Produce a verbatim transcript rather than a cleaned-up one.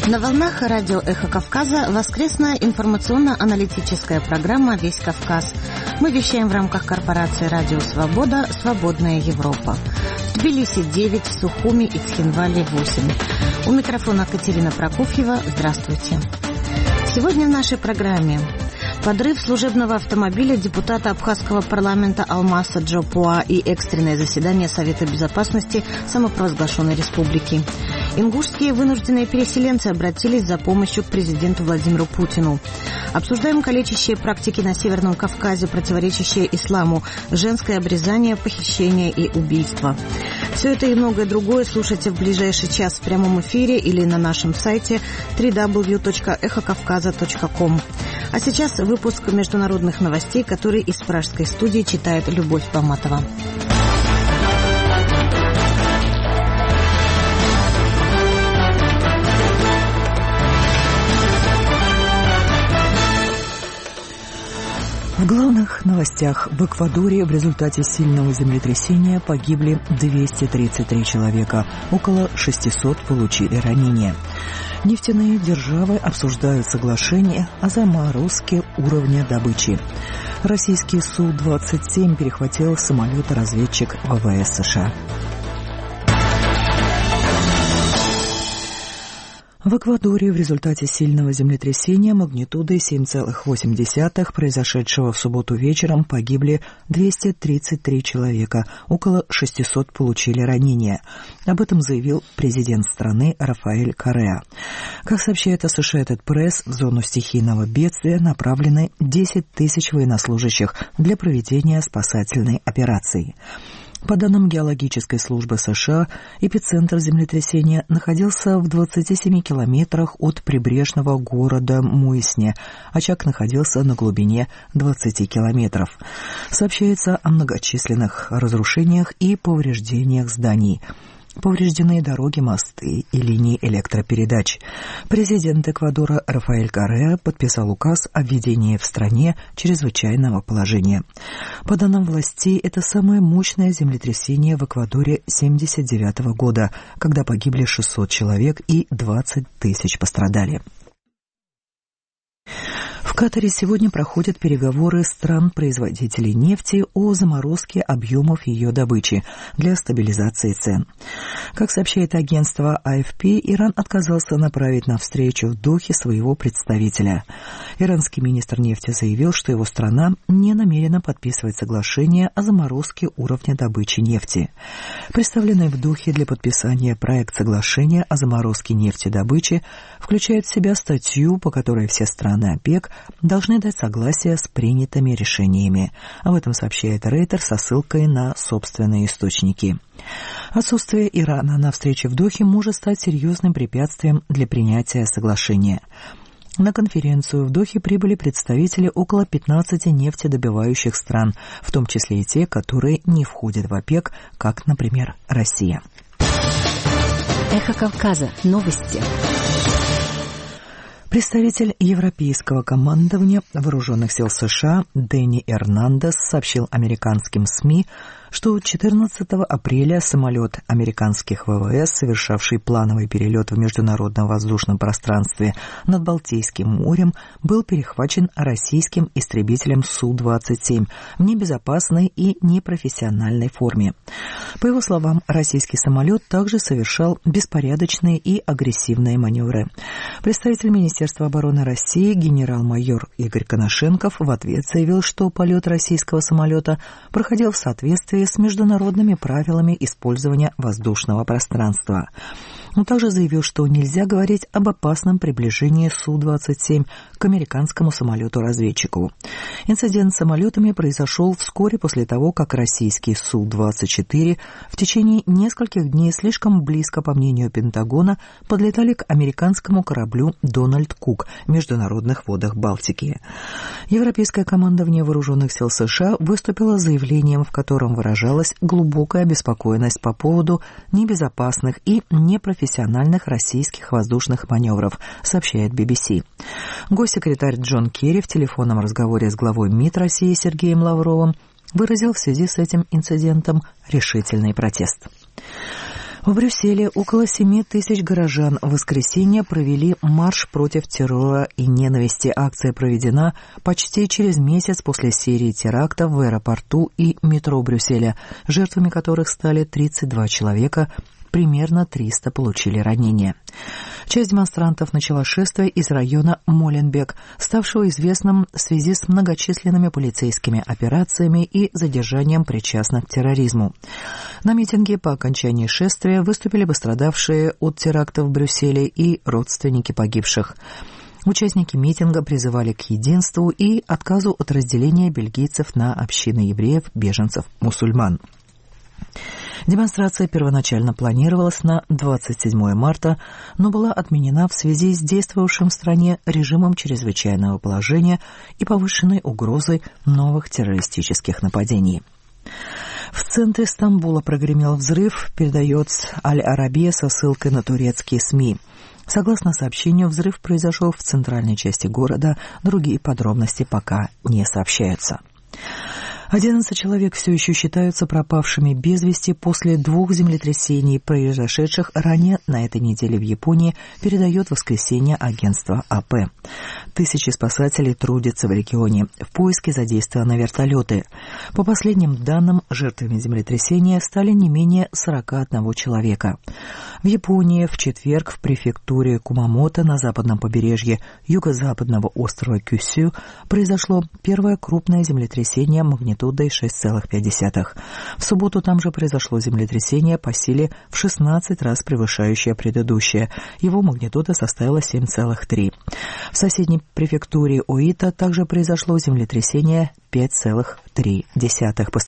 На волнах радио «Эхо Кавказа» воскресная информационно-аналитическая программа «Весь Кавказ». Мы вещаем в рамках корпорации «Радио Свобода. Свободная Европа». В Тбилиси девять, в Сухуми и Цхинвале восемь. У микрофона Катерина Прокофьева. Здравствуйте. Сегодня в нашей программе подрыв служебного автомобиля депутата абхазского парламента Алмаса Джо Пуа и экстренное заседание Совета Безопасности самопровозглашенной республики. Ингушские вынужденные переселенцы обратились за помощью к президенту Владимиру Путину. Обсуждаем калечащие практики на Северном Кавказе, противоречащие исламу, женское обрезание, похищение и убийство. Все это и многое другое слушайте в ближайший час в прямом эфире или на нашем сайте дабл ю дабл ю дабл ю точка эхо кавказа точка ком. А сейчас выпуск международных новостей, который из пражской студии читает Любовь Поматова. В главных новостях: в Эквадоре в результате сильного землетрясения погибли двести тридцать три человека, около шестисот получили ранения. Нефтяные державы обсуждают соглашение о заморозке уровня добычи. Российский Су двадцать семь перехватил самолет-разведчик ВВС США. В Эквадоре в результате сильного землетрясения магнитудой семь целых восемь десятых, произошедшего в субботу вечером, погибли двести тридцать три человека, около шестисот получили ранения. Об этом заявил президент страны Рафаэль Корреа. Как сообщает Associated Press, в зону стихийного бедствия направлены десять тысяч военнослужащих для проведения спасательной операции. По данным геологической службы США, эпицентр землетрясения находился в двадцати семи километрах от прибрежного города Муйсне. Очаг находился на глубине двадцати километров. Сообщается о многочисленных разрушениях и повреждениях зданий. Повреждены дороги, мосты и линии электропередач. Президент Эквадора Рафаэль Корреа подписал указ о введении в стране чрезвычайного положения. По данным властей, это самое мощное землетрясение в Эквадоре семьдесят девятого года, когда погибли шестьсот человек и двадцать тысяч пострадали. В Катаре сегодня проходят переговоры стран-производителей нефти о заморозке объемов ее добычи для стабилизации цен. Как сообщает агентство а эф пи, Иран отказался направить на встречу в Дохе своего представителя. Иранский министр нефти заявил, что его страна не намерена подписывать соглашение о заморозке уровня добычи нефти. Представленный в Дохе для подписания проект соглашения о заморозке нефтедобычи включает в себя статью, по которой все страны ОПЕК должны дать согласие с принятыми решениями. Об этом сообщает Рейтер со ссылкой на собственные источники. Отсутствие Ирана на встрече в Дохе может стать серьезным препятствием для принятия соглашения. На конференцию в Дохе прибыли представители около пятнадцати нефтедобывающих стран, в том числе и те, которые не входят в ОПЕК, как, например, Россия. Эхо Кавказа. Новости. Представитель европейского командования вооруженных сил США Дэнни Эрнандес сообщил американским СМИ, что четырнадцатого апреля самолет американских ВВС, совершавший плановый перелет в международном воздушном пространстве над Балтийским морем, был перехвачен российским истребителем Су двадцать семь в небезопасной и непрофессиональной форме. По его словам, российский самолет также совершал беспорядочные и агрессивные маневры. Представитель Министерства обороны России генерал-майор Игорь Коношенков в ответ заявил, что полет российского самолета проходил в соответствии с международными правилами использования воздушного пространства. Он также заявил, что нельзя говорить об опасном приближении Су двадцать семь к американскому самолету-разведчику. Инцидент с самолетами произошел вскоре после того, как российский Су двадцать четыре в течение нескольких дней слишком близко, по мнению Пентагона, подлетали к американскому кораблю «Дональд Кук» в международных водах Балтики. Европейское командование вооруженных сил США выступило с заявлением, в котором выражалась глубокая обеспокоенность по поводу небезопасных и непрофессиональных российских воздушных маневров, сообщает би би си. Госсекретарь Джон Керри в телефонном разговоре с главой МИД России Сергеем Лавровым выразил в связи с этим инцидентом решительный протест. В Брюсселе около семи тысяч горожан в воскресенье провели марш против террора и ненависти. Акция проведена почти через месяц после серии терактов в аэропорту и метро Брюсселя, жертвами которых стали тридцать два человека, примерно триста получили ранения. Часть демонстрантов начала шествие из района Моленбек, ставшего известным в связи с многочисленными полицейскими операциями и задержанием причастных к терроризму. На митинге по окончании шествия выступили пострадавшие от терактов в Брюсселе и родственники погибших. Участники митинга призывали к единству и отказу от разделения бельгийцев на общины евреев, беженцев, мусульман. Демонстрация первоначально планировалась на двадцать седьмое марта, но была отменена в связи с действовавшим в стране режимом чрезвычайного положения и повышенной угрозой новых террористических нападений. В центре Стамбула прогремел взрыв, передает Аль-Арабия со ссылкой на турецкие СМИ. Согласно сообщению, взрыв произошел в центральной части города, другие подробности пока не сообщаются. одиннадцать человек все еще считаются пропавшими без вести после двух землетрясений, произошедших ранее на этой неделе в Японии, передает в воскресенье агентство АП. Тысячи спасателей трудятся в регионе. В поиске задействованы вертолеты. По последним данным, жертвами землетрясения стали не менее сорока одного человека. В Японии в четверг в префектуре Кумамото на западном побережье юго-западного острова Кюсю произошло первое крупное землетрясение магнитудой шесть целых пять десятых. В субботу там же произошло землетрясение по силе в шестнадцать раз превышающее предыдущее. Его магнитуда составила семь целых три. В соседней префектуре Оита также произошло землетрясение пять целых три десятых.